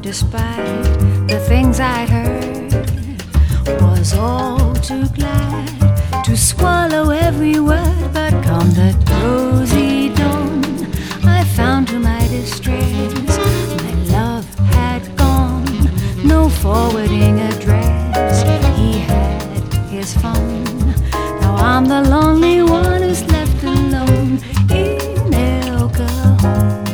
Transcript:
despite the things I'd heard, was all too glad to swallow every word. But come the rosy dawn, I found to my distress my love had gone, no forwarding address. He had his fun, now I'm the lonely one who's left alone in El Cajon.